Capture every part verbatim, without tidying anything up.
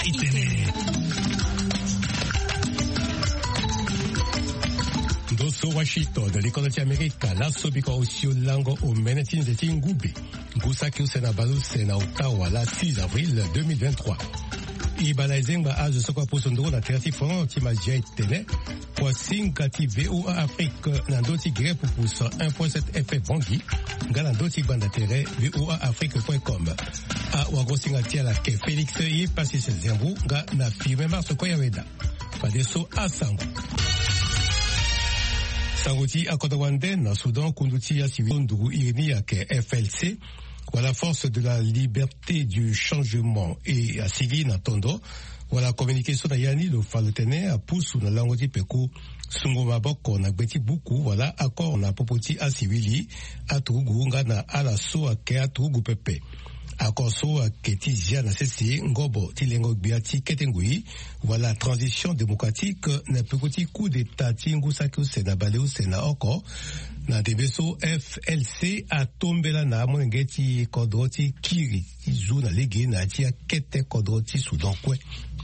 itene. Doso Washington, l'école d'Amérique, la sobiko osio lango au menetin de Tingubi. Gusaki usena balu sena Ottawa la six avril deux mille vingt-trois. Ibalaizengba azo sokwa posondoro na terati fon tima jia itene. Kwa singati V O A Afrique nandoti gre pour cent un point sept F F Vangi. Galandoti banda tere V O A Afrique point com. A wagosingati ala ke Félix yi pasi se zembu ga na firme marso kwa yaweda. Fadeso asangu. Sangoti Akodawande na Soudan Kunduti ya Siwonduru Irini ya ke F L C. Voilà force de la liberté du changement et à Sigi na Tondo. Voilà communication na Yani le falotene a poussou na langoti peku sungo maboko na gbeti buku voilà accord na popoti a Sivili a Turugu nga na ala so a ke a Turugu pepe. Accord so a keti jia na sesi ngobo tilengo biati ketengui voilà transition démocratique na pekoti coup d'état tingu saku sena baleu sena oko na debeso F L C a tombela na monengeti kodroti kiri izu na lege na tia kete kodroti Soudan kwe.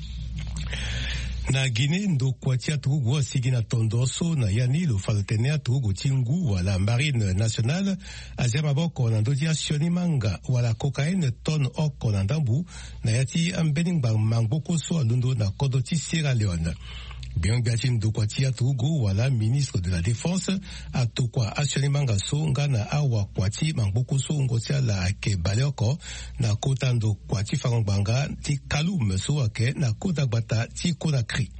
Na Guinée ndo kwatia Turugu asigi na tondoso na Yani lo faltenea Turugu tingu wala marine nationale azema boko na ndoti asioni manga wala cocaïne tonne oko na ndambu na yati ambening bang mangboko so alundo na kodoti Sierra Leone. Bien biatin ndo kwatia Turugu wala ministre de la défense atokwa asioni manga so ngana awa kwati mangboko so ngotia la ake baleoko na kota ndo kwati fangbanga ti kalum so ake na kota bata ti Conakry.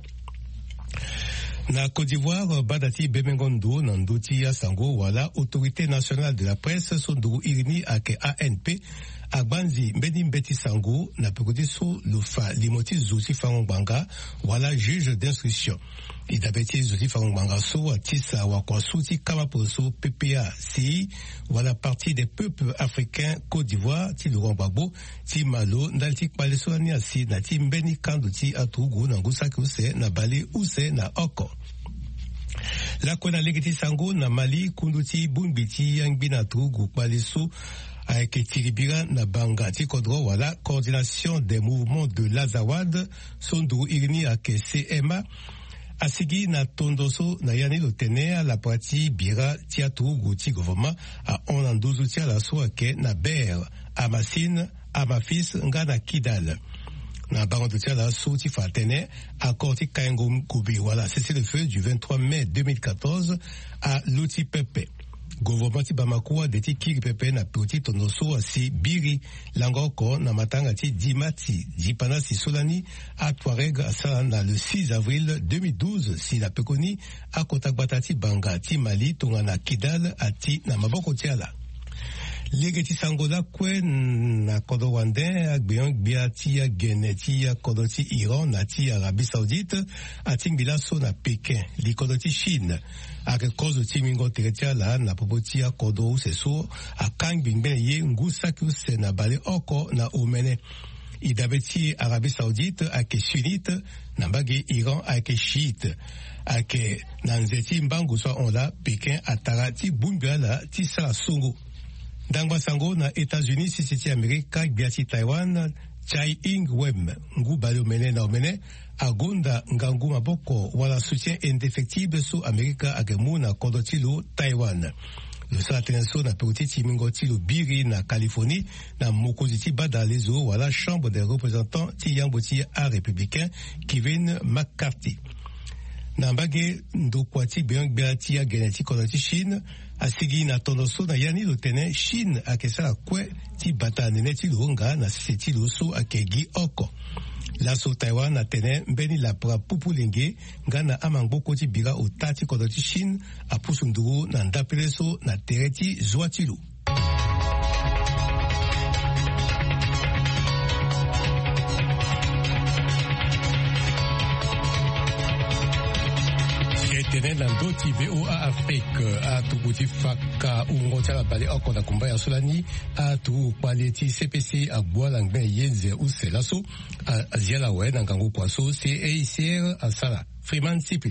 Na Côte d'Ivoire, Badati Bemengondo, Nandoti ya Sango, wala Autorité nationale de la presse, Sondou Irini ake A N P, Agbanzi Mbedi Mbeti Sango, na pekoti so lufa limoti Zouti Fangbanga, wala juge d'instruction. Idabeti Zouti Fangbanga so, atisa wakwasuti Kamaposo, P P A C I, wala parti des peuples africains Côte d'Ivoire, ti Laurent Gbagbo, ti Malo, ndalti Paleso Aniasi, na ti Mbeni Kanduti Atugu, Nangusaki Use, na Bale Use, na Oko. La kona legeti Sango, na Mali, Kunduti, Bumbiti, Yangbina Tugu, Paleso, avec Tiribira na Banga Tikodro, voilà, coordination des mouvements de l'Azawad, Sondou Irini ake C M A, Asigi na Tondoso, na Yani Lotenea, la partie Bira, Tiatou, Gouti Govoma, à Onandouzou Tia la Soake, na Ber, Amassine, Amafis, Ngana Kidal. Na Baron de Tia la Souti Fatene, à Korti Kaengom Koubi, voilà, c'est le feu du vingt-trois mai deux mille quatorze à Loti Pepe. Gouvernement ti Bamako de ti kiri pepe na petit tonoso asi biri langoko na matanga ti dimati dipana si solani a Touareg asala na le six avril deux mille douze si la pekoni a kontagbata ti banga ti Mali tonga na Kidal ati na maboko ti ala. Legeti sangola kwe na kodo wande agbeyon gbia ti ya gene ti ya kodo ti Iran na ti Arabie Saoudite ati ngbilaso na Pékin li kodo ti Chine ake kozo ti mingo teretia la na popo ti ya kodo useso akangbi ngbe ye ngusaki use na bale oko na omene idabe ti Arabie Saoudite ake sunnite na mbage Iran ake chiite ake na nzeti mbangu so on la Pékin atara ti bumbia la ti sala songo. Dangwa Sango na États-Unis, si c'était Amérique, Biati Taiwan, Chai Ing-Wem, Ngu Balo Mene na Omene, Agonda Ngangu Maboko, wala soutien indéfectible sous Amérique Agemu na Kodotilo, Taïwan. Le Salatenso na Peuti Timingo Tilo Biri na Californie, na Mokoziti Bada Lezo, wala Chambre des représentants Tiyamboti à républicain, Kevin McCarthy. Nambage Ndokwati Biang Biati ya Geneti Kodoti Chine, asigi na tondoso na Yani Lotene, Chine akesala kwe ti bata nene ti longa na seti loso akegi oko. Laso Taiwan na tene mbeni la pra pupulenge ngana amangboko ti bira o tati kodoti Chine a pusunduru na ndapeleso na tereti Zwatilu. Tenen Landoti V O A Afrique a Tuguti Faka Ungotia la Bale Oko na Kumbaya Solani a Tu Paleti C P C a Boalangben Yenze ou Selaso a Ziala Wen Ngangu Kwaso C A I C R a Sala Freeman Sipila.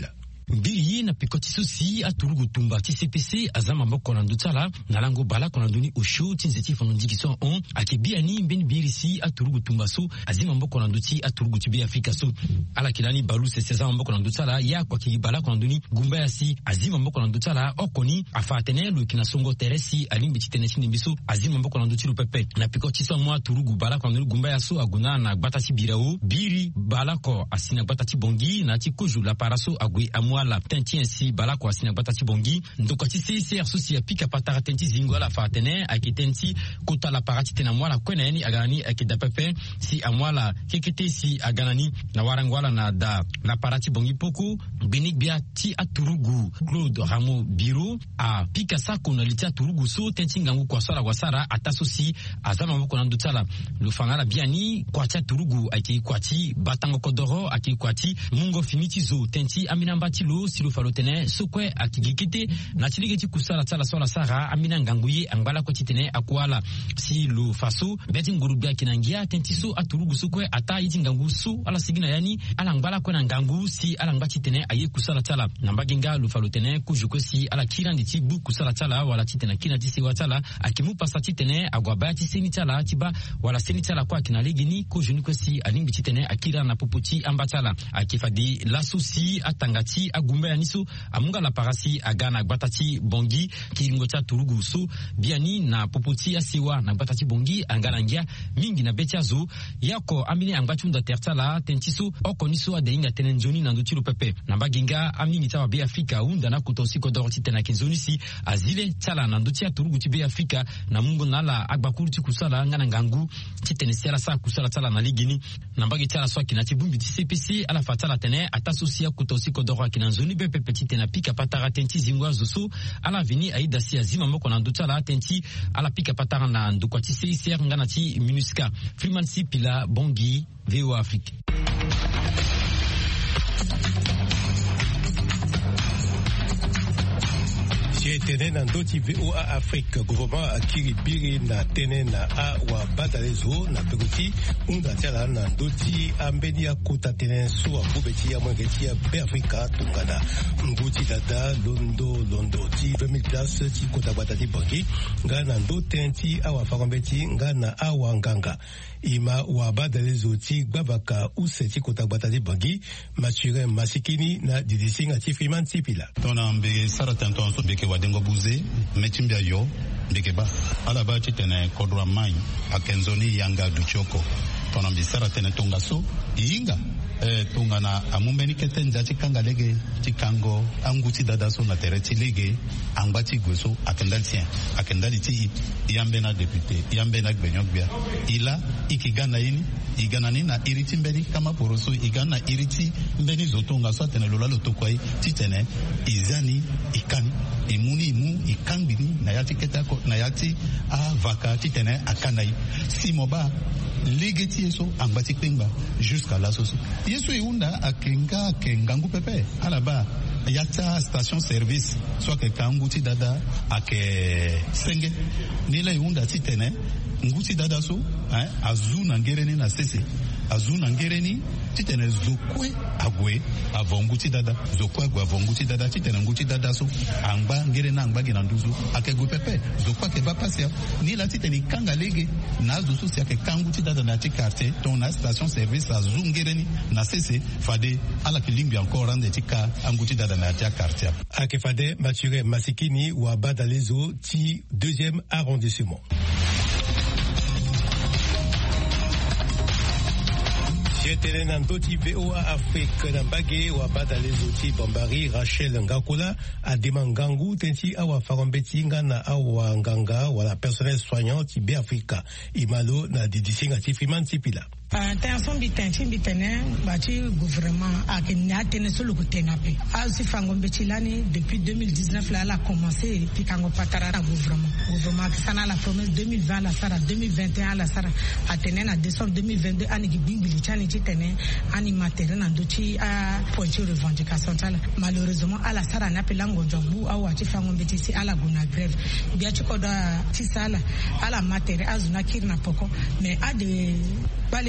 mbili na pikoti susi aturugu tumba ti C P C azama mboko na ndutala na lango bala kona nduni osho tinzeti fonondiki so on akibia ni mbeni birisi aturugu tumba so azima mboko na nduti aturugu tibi Afrika so ala kilani balu se seza mboko na ndutala ya kwa kibala kona nduni gumba ya si azima mboko na ndutala okoni afatene lu kina songo teresi alimbi chitene chini biso azima mboko na nduti lupepe na pikoti so mwa aturugu bala kona nduni gumba ya so aguna na gbata si birao biri bala ko asina gbata ti bongi na ti koju la paraso agwe amwala tenti si bala ko asina gbata ti bongi ndoko ti C C R susi ya pika patara tenti zingo la fatene akitenti kota la parati tena mwala kweneni aganani akidapepe si amwala kekete si aganani na warangwala na da la parati bongi poko benik bia ti aturugu Claude Ramo Biro a pika sako na litia turugu so tenti ngangu kwa sara wasara ataso si azama moko na ndutala lufangala biani kwa tia turugu aki kwa ti batango kodoro aki kwa ti mungo finiti zo tenti amina mbati lo silo falotene sokwe akigikite na chiligeti kusala tsala sola sara amina nganguye angbala ko titene akwala si lo faso beti ngurubia kinangia tentiso aturugu sokwe ata yiti ngangu su ala sigina yani ala ngbala ko na ngangu si ala ngbachi tene aye kusala tsala nambaginga lo falotene kujuko si ala kirandi ti bu kusala tsala wala titena kina ti siwa tsala akimu pasati tene agwaba ti seni tsala tiba wala seni tsala kwa kina legini ko juniko si alimbi titene akira na popoti ambatala akifadi la susi atangati agumba yaniso amunga la parasi agana gbatati bongi kiringo cha turugu so biani na popoti ya siwa na gbatati bongi angana ngia mingi na betiazo yako amini angbatunda tertala tentiso okoniso adeinga tenenjoni na ndutilo pepe na baginga amini tawa be Afrika unda na kutosi kodoroti tena kinzoni si azile tala na ndutia turugu tibe Afrika na mungu nala agbakuru ti kusala ngana ngangu titenesiala sa kusala tala na ligini na mbagi tala so kinati bumbi ti C P C ala fatala tene atasusia kutosi kodoro kinanzoni be pepeti tena pika patara tenti zingwa zusu ala vini aida si azima moko na ndutala tenti ala pika patara na ndukwati C I C R ngana ti MINUSCA Freeman si pila bongi V O Afrique. Tene na ndoti V O A Afrique gouvernement akiri biri na tene na a wa batalezo na pekuti unda tela na ndoti ambeni ya kuta tene so abubeti ya mwengeti ya be Afrika tungana nguti dada londo londo ti vingt mille places ti kota batati bangi nga na ndotenti awa fakombeti nga na awa nganga ima wa batalezo ti gbabaka use ti kota batati bangi masure masikini na didisinga ti Freeman Tipila tona mbe saratanton so beke wadengo buze metimbia yo ndekeba ala ba titene kodwa mai akenzoni yanga duchoko tona mbisara tene tonga so yinga eh tonga na amumbeni ketenja tikanga lege tikango anguti dada so na tereti lege angbati goso akendaltien akendaliti yambe na député yambe na gbenyogbia ila ikigana yini igana ni na iriti mbeni kama poroso igana iriti mbeni zotonga so tene lola lotokwai titene izani ikani imuni imu ikangini na yati ketako na yati a vaka titene akanai simoba legeti eso angbati pengba jusqu'à la soso yeso iunda akenga kengangu pepe alaba yata station service soit que kanguti dada ake senge nila iunda titene nguti dada so eh azuna ngereni na sese azuna ngereni titene zokwe agwe avonguti dada zokwe agwe avonguti dada titene nguti dada so angba ngerena angba gina nduzu ake go pepe zokwa ke ba pasia nila titene kanga lege na zusu si ake kanguti dada na ti quartier ton na station service azungereni na sese fade ala kilimbi encore ande tika anguti dada na ti quartier ake fade mature masikini wa badalezo ti deuxième arrondissement. Tene na ndoti V O A Afrique na mbage wa badalezo ti Bambari Rachel Ngakola adema ngangu tenti awa farombeti nga na awa nganga wala personnel soignant ti be Afrika imalo na didisinga ti Freeman Tipila. Intention bitenti bitene bati gouvernement ak nyatene solo kutenape asi fango mbechilani depuis deux mille dix-neuf là elle a commencé pikango patara na gouvernement gouvernement sana la promesse deux mille vingt la sara deux mille vingt et un la sara atene na décembre deux mille vingt-deux ani gibimbili chani titene ani matériel na dochi a pointure revendication tala malheureusement ala sara na pelango jombu au ati fango mbechisi ala guna grève bia chikoda tisala ala matériel azuna kirna poko mais a de bale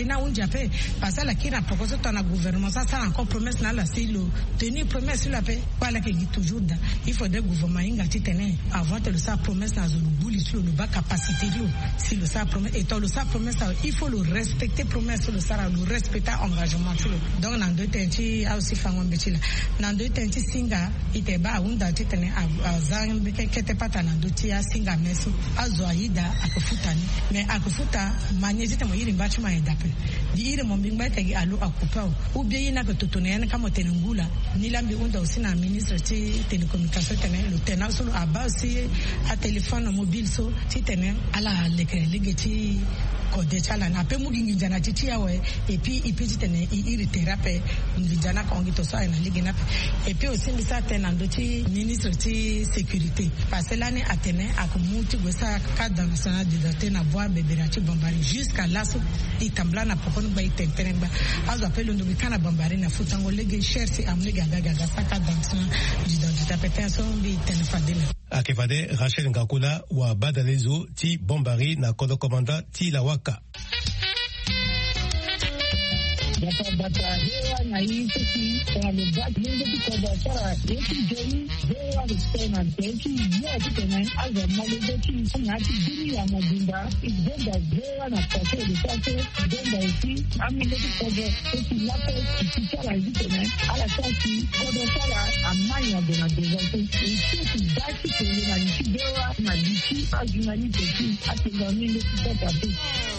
na unja pe parce la qui na proposé ton gouvernement ça ça encore promesse na la si le tenir promesse la pe voilà que dit toujours il faudrait gouvernement inga titene avant de sa promesse na zone bouli sur le bas capacité si le sa promesse et le sa promesse il faut le respecter promesse le sa le respecter engagement donc dans deux tenti a aussi fango mbetila dans deux tenti singa ite ba unda titene azambe kete pata na doti ya singa meso azoaida akufutani mais akufuta manyezi tamo yiri mbachi ma edape di ire mombingba tagi alu akupao ou bien ina ko totone kama tenengula nilambi unda usina ministre ti télécommunication tene le tenant solo aba aussi a téléphone mobile so ti tene ala lekere legeti ko de chala na pe mugi njana ti yawe et puis il peut tene iri thérapie njana ko ngito so na ligina et puis aussi mbisa tena ndoti ministre ti sécurité parce que l'année atene akumuti gosa cadre national de doté na boire beberati bombari jusqu'à là so itambla na pokoni ba itentene ba azo appelle ndo bikana bombari na futango lege cherche amne gaga gaga saka danson du doté pétation bi tenfadela akefade Rachel Ngakula wa badalezo ti bombari na kodo komanda ti lawaka Bata bata hewa na hii sisi kwa mbati mungu kwa sara yetu jeni hewa kusema yetu ya kitena aza malezetu na tibini ya mabunda igenda hewa na kwa sasa sasa igenda hivi amile kwa yetu lapo kitara kitena ala sasa kwa sara amanya dona dezote yetu basi kwa na hewa na diki ajunani tetu atendamile kwa tatu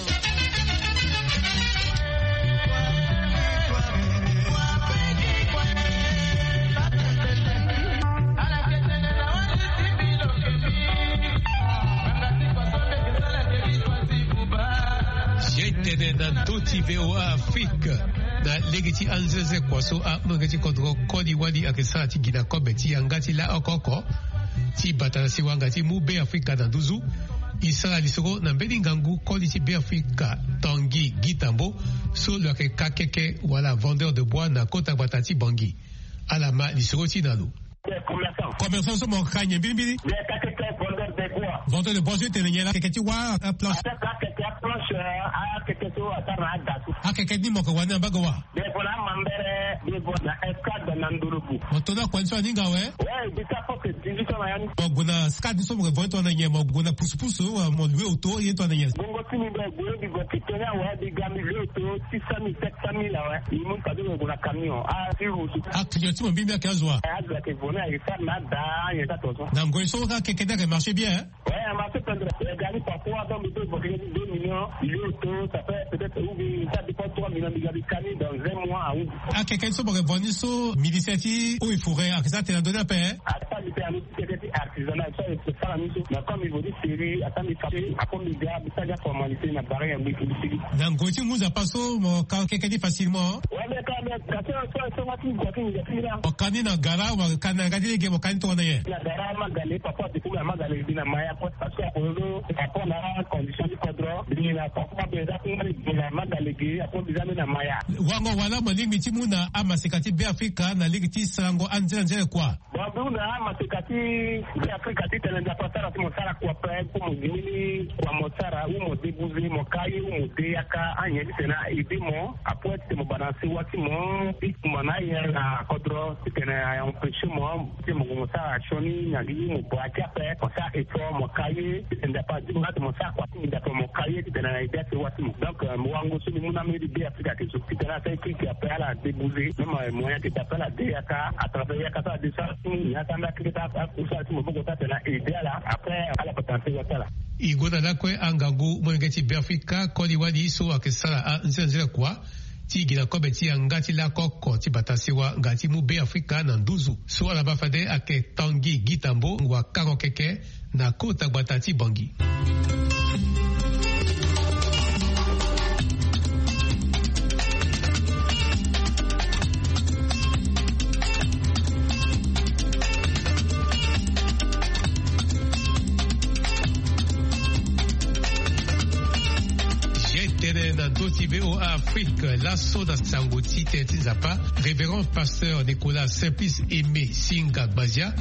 na Toti V O A Afrique na legiti anzeze kwaso a mangati kodro kodi wadi akesa ti gina kobeti angati la okoko ti batanasi wangati mu be Afrika na duzu isara lisoro na mbedi ngangu kodi ti be Afrika Tanguy Gitambo so lo ke kakeke wala vendeur de bois na kota batati bangi alama lisoro ti nalu commerçant so mo kanye bili vendeur de bois je te nyela ke ti wa a place akeke ni moko wana bagawa de bona mambere de bona escade na ndurubu motoda kwanso ninga we we bisa poke division ya moguna skadi so mo voto na nyema moguna pusupusu wa mo lwe auto yeto na nyema bongo tini be gwe di go kitena wa di gami lwe auto six cent mille sept cent mille wa imu kadu go na camion a sirusu akyo ti mo bimbi akazwa azwa ke bona isa na da yeta tozo na ngoy so ka keke da marché bien ouais marché tendre gani parfois dans le deux millions lwe auto ça fait peut-être ça dépend trois millions de gabikani dans un mois à où ah quelqu'un so boge boni so miliciati ou il faudrait à ça te la donner à paix à ça il fait un petit artisanal ça c'est ça la mission mais comme il veut dire série à ça il fait à comme il gars ça ya formalité na barre un peu publicité dans goti nous a passé mo quand quelqu'un dit facilement ouais mais quand même quand ça ça va tout quoi qu'il y a plus là o kanina gara wa kana gadi ge mo kanito na ye la gara magale papa de kuma magale bina maya parce que pour le rapport na condition du cadre bina papa de ça bina magale ge apo bizame na maya wango wala mo lingi ti muna ama sekati be Afrika na ligi ti sango anjela njele kwa babu na ama sekati be Afrika ti tele nda pasara ti mo sara kwa pe ko mo gini kwa mo sara u mo debuze mo kai u mo de aka anye ti na idimo apo ti mo balancer wati mo ti mo na ye na kodro ti tene ya on peche mo ti mo mo sara shoni na gi mo bo aka pe ko sa e to mo kai ti nda pa ti mo ga mo sara kwa ti nda mo kai ti tene na ide ti wati mo donc mo wango so ni mo na me di be Afrika ti so ti tene sa ki ki apela la débousé même moyen que t'appelles la D A K à travers ya kata de ça il y a tant que ça ça tu me faut que la idée là après à la potentiel là igona la kwe angangu mwengeti be Afrika kodi wadi so akesala a nzenzela kwa ti gina kobeti ngati la koko ti batasiwa ngati mu be Afrika na nduzu so la bafade ake Tanguy Gitambo wa karo keke na kota batati bangi. Toti V O A Afrique, l'assaut dans Sangoti Teti Zapa, révérend pasteur Nicolas Simplice Aimé Singa Bazia,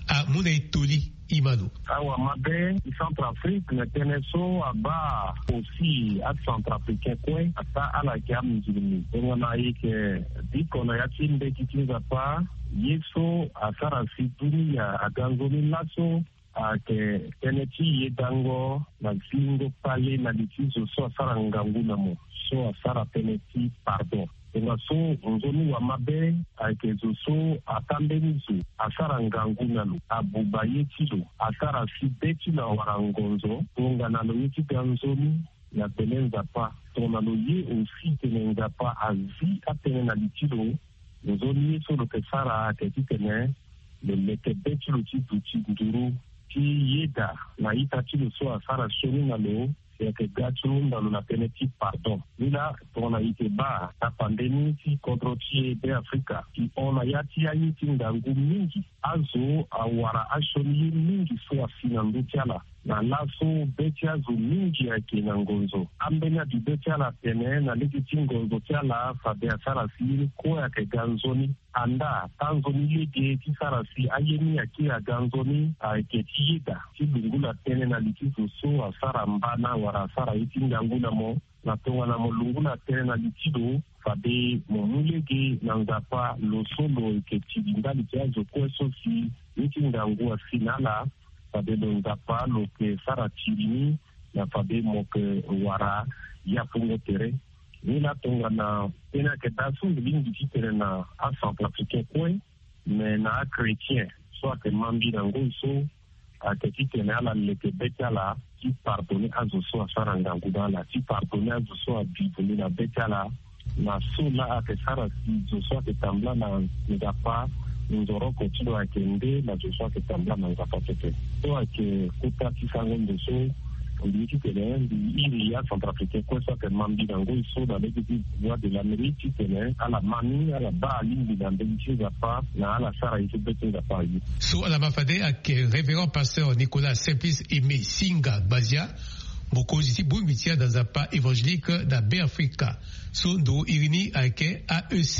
a muna itoli imano. Awa mabe Centrafrique ne teneso aba aussi à Centrafricain kwe ata ala kiam njini. Ngona yake dikona ya chinde kitinga pa yeso asara situni ya aganzoni laso ake teneti yedango na zingo pale na litizo so asara nganguna mo so asara teneti pardon. Nga so nzoni wa mabe aikezo so atambenizo asara nganguna lo abuba yetilo asara sibeti na warangonzo tunga na lo yeti ganzoni na tenenza pa tona lo ye aussi tenenza pa azi atene na litilo nzoni yeso lo kesara aketitene le leke betilo chitu chinduru ki yeda na ita chilo so asara shoni na lo ya que gacho ndalo na peneti pardon nila tona ite ba ta pandemia ti kontrotie de Afrika ki ona yati ya yiti ndangu mingi azo awara ashoni mingi so afina ndutiala na laso betia zo mingi ya kinangonzo ambenya di betia la tene na legiti ngonzo tiala fa de asara siri ko ya ke ganzoni anda tanzoni yege ti sarasi ayeni ya ki ya ganzoni a ke tiyida ti lungula tene na litizo so asara mbana wara asara iti nganguna mo na tonga na mo lungula tene na litido fabe mo mulege na ngapa lo solo ke tibindali tiazo ko so si iti ngangua finala fabe lo ngapa lo ke sara tirini na fabe mo ke wara ya fungo tere nila tonga na tena ke dasu lingi titere na a Centrafricain kwe me na a chrétien so ake mambi na ngoiso ake titene ala leke bete ala ti pardonne azo so a sara nganguna ala ti pardonne azo so a bibuli na bete ala na so la ake sara si zo so ake tambla na ngapa nzoro kotido ake nde na zo so ake tambla na ngapa tete so ake kuta tisango ndo so Ndiki tene di iri ya Centrafricain kwa sa ke mambi dango iso da legiti voix de l'Amérique tene ala mani ala ba lingi da ndiki za pa na ala sara iso bete za pa yi. So ala mafade ak révérend pasteur Nicolas Simplice Aimé Singa Bazia mokozi ti bumbitia dans un pas évangélique da Béafrika so ndo irini ake A E C.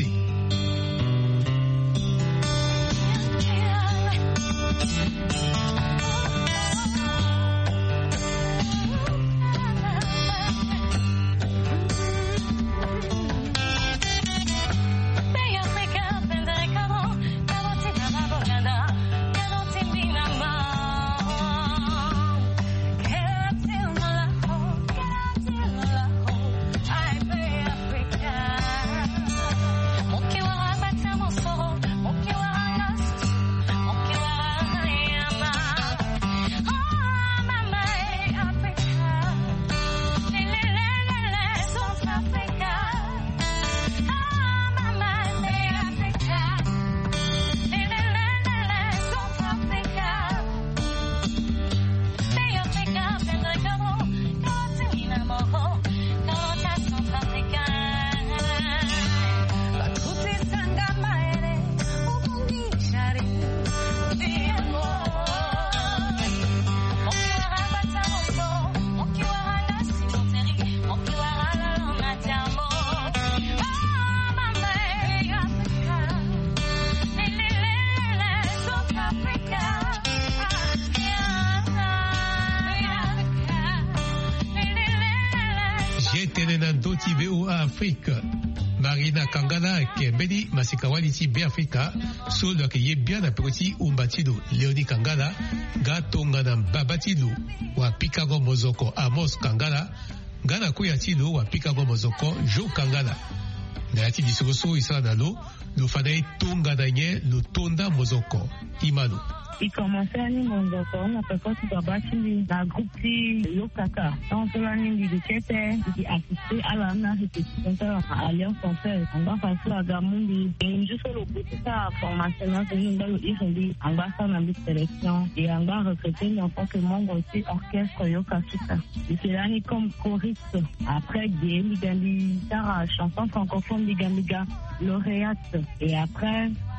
Afrique Marina Kangana Kembedi Masikawali ti Béafrika so lo ke yebia na pekoti umbatido Leoni Kangana gatonga na babatido wa Pikago Mozoko Amos Kangana gana kuya tilo wa Pikago Mozoko Jo Kangana na yati bisoso isa na lo lo fadai tonga na nye lo tonda Mozoko Imanu. Il commençait à nous on a fait quoi tu dois battre la groupe qui Yokaka donc là ni du Kete qui assisté à la na répétition à Alliance Française on va faire la gamundi et juste le petit ça formation là c'est une belle ironie on va faire une sélection et on va recruter en tant que membre aussi orchestre Yokaka et c'est là ni comme choriste après Guéli Gambi Tara chanson francophone de Gambiga lauréate et après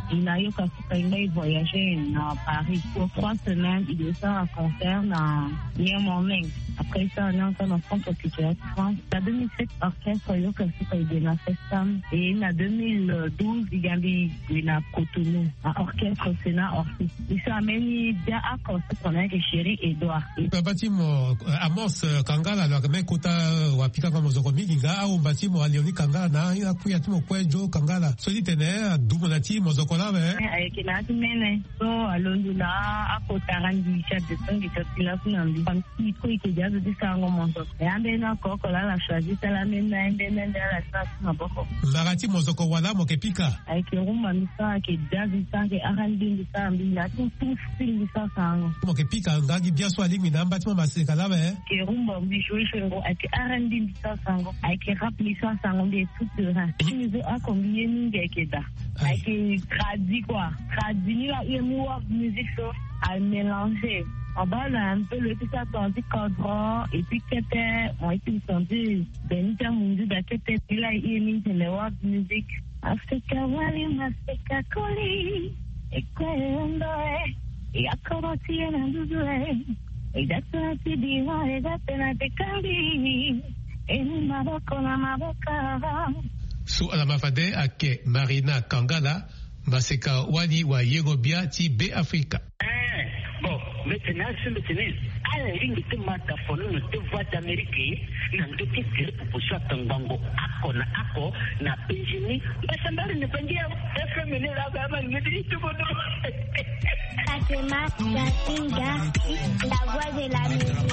il a eu qu'à voyager à Paris pour trois semaines. Il est à un concert dans Niamey. Après ça, on est encore dans centre culturel de France. En deux mille sept, orchestre il y a eu la Festam. Et en deux mille douze, il y a eu la Cotonou, un orchestre Sénat Orphée. Il s'est amené bien à cause qu'on a avec Chéri Edouard. Bâtiment Amos Kangala, la même kota wapika kama zokomi kinga au bâtiment alioni Kangala na ila kuya timo kwejo Kangala. Soli tene dumo na ti mozokola be. Avec la semaine, so alondula akotarandi chat de son qui est là pour nous. Comme si quoi que déjà de ça on monte. Et ambe na koko la la choisi ça la même na ende na la ça na boko. Marati mozoko wala mokepika. Avec rumba misa que jazz ça que arandi ça mbila tout tout style ça ça. Mokepika ngangi bien so ali mina bâtiment maseka la be. Que rumba bisho shengo avec arandi ça ça avec rap ça ça on est tout terrain. Nous a combien mingi keda. Avec tradi quoi. Tradi là il moi musique ça à mélanger. En bas, là, un peu le tout attendu cadran, et puis c'était, on a été entendu, Benita Mundu, d'accepter, il a émis le web musique. Africa Wali, Africa Koli, et quoi, on doit, et à Koroti, et à Doudoué, et d'attendre, et d'attendre, et d'attendre, et d'attendre, et Maboko, la Maboka. Sous la mafade, à ke Marina Kangala, Maseka Wali, wa Yegobia, ti B Africa. Bon, maintenant, je me tenais à la ligne de Mataphone, de voix d'Amérique, n'a de titre pour soit un bango, ako na ako, na péjini, mais ça m'a ne pas dire, efféminé la gamme, me dit tout le monde. Fatima, Katinga, la voix de la musique.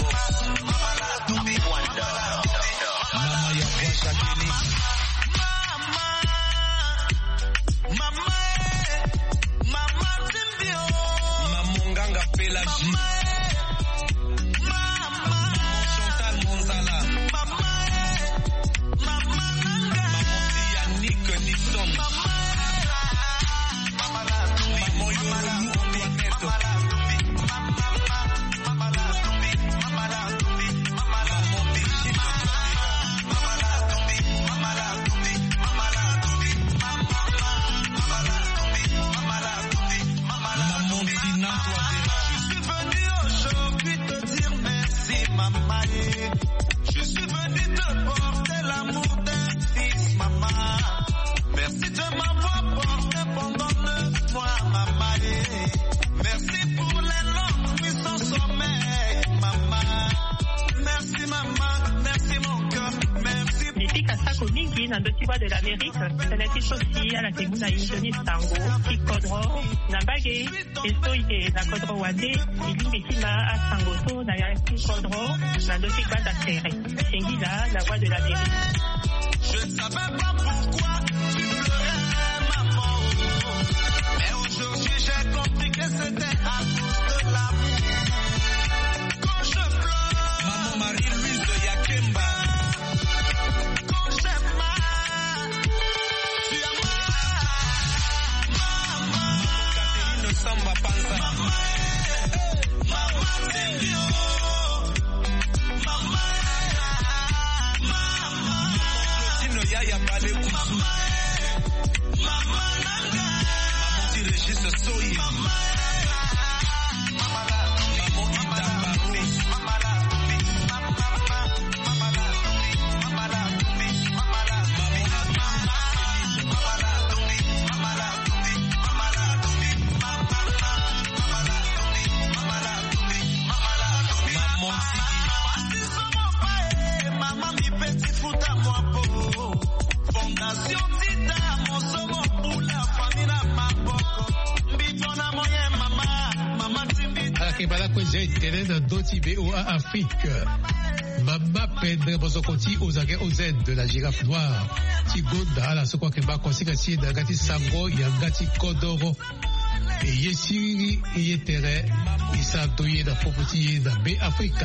Mama, ya voix chakini. Mama, mama, Mama, Pélagie. Maman Chantal Monzala. Maman Yannick Nisson. Maman Youlou je suis venu te porter l'amour d'un fils, maman. Merci de m'avoir porté pendant neuf mois, maman. Merci pour les longues nuits sans sommeil, maman. Merci, maman. Merci, mon cœur. Merci. Niti Kasako Mingi, Nandotiwa de l'Amérique, Senati Sosi, à la Teguna Injoni Tango, Kikodro, Nambage, Estoike, Nakodro Wade, Ilimekima, à Sangoto, Nayaki Kodro, Nandotiwa d'Assere. Sengila, la voix de l'Amérique. Je ne savais pas pourquoi tu pleurais, maman. Mais aujourd'hui, j'ai compris que c'était à cause de l'amour. Quand je pleure, maman Marie-Louise de Yakemba. Samba panza. Mama, mama, Silvio. Mama, mama, Clotino Yaya Bale Kusu. Mama, Nanga. Maman di Régis Soyi. Mama, mama, maman Ida Barou. Mama, mama, mama, mama, Terrain Doti B O A Afrique. Mama Pedre Bozokoti Ozage Oz de la girafe noire. Tigonda la sokwa kemba konsika ti dagati sango yangati kodoro. E yesiri yetere isa doye da popoti da B Africa.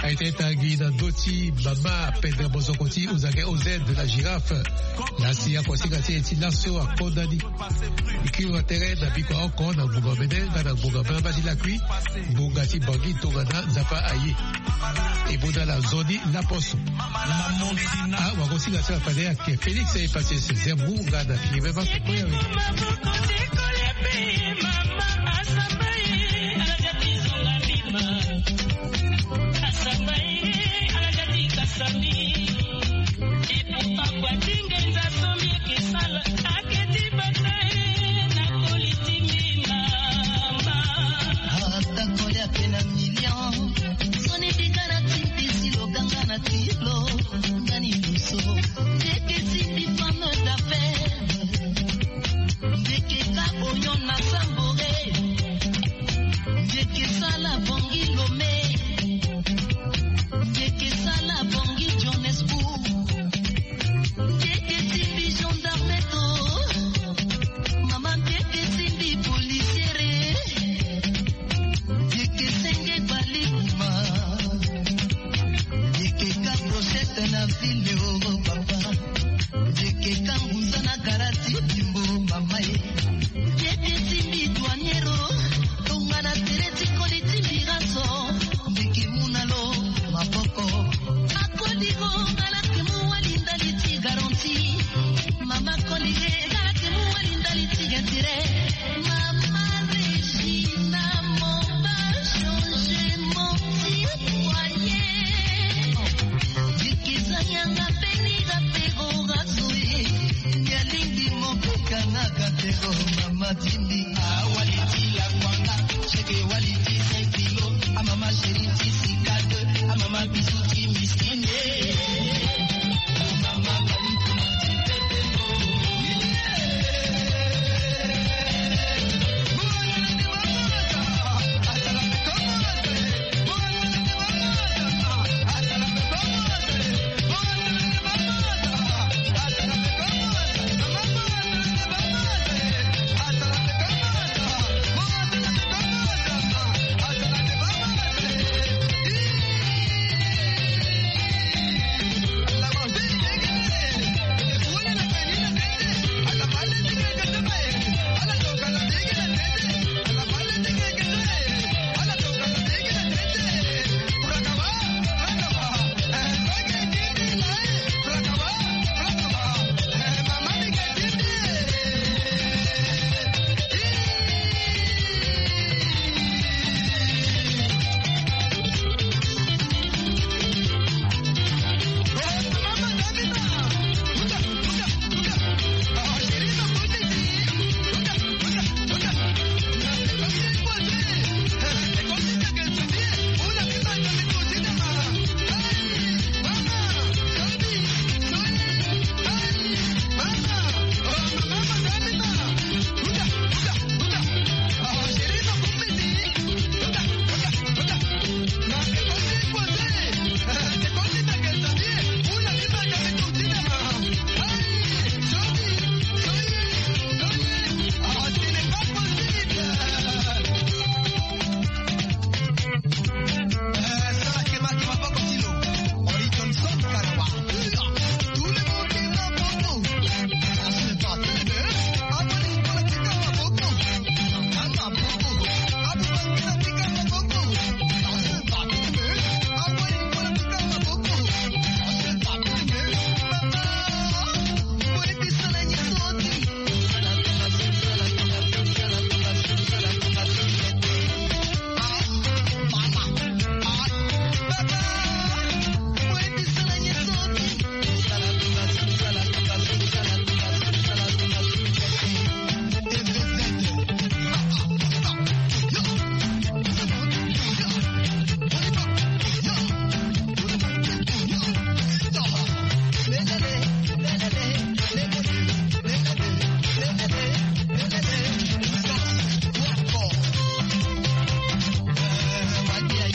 a été tangué dans Doti, Mama, Pedro Bozokoti, Ozake Ozen de la girafe. La C I A Kwasigati et Tilasso a condamné. Qui va terrain dans Biko Oko, dans Bougabene, dans Bougabene, Badi la Cui, Bougati Bangi, Togana, Zapa Aye. Et Bouda la Zoni, la Posso. Ah, on va aussi la faire parler que Félix est passé ses zébrou, Gada, qui est même pas fait avec. Mama,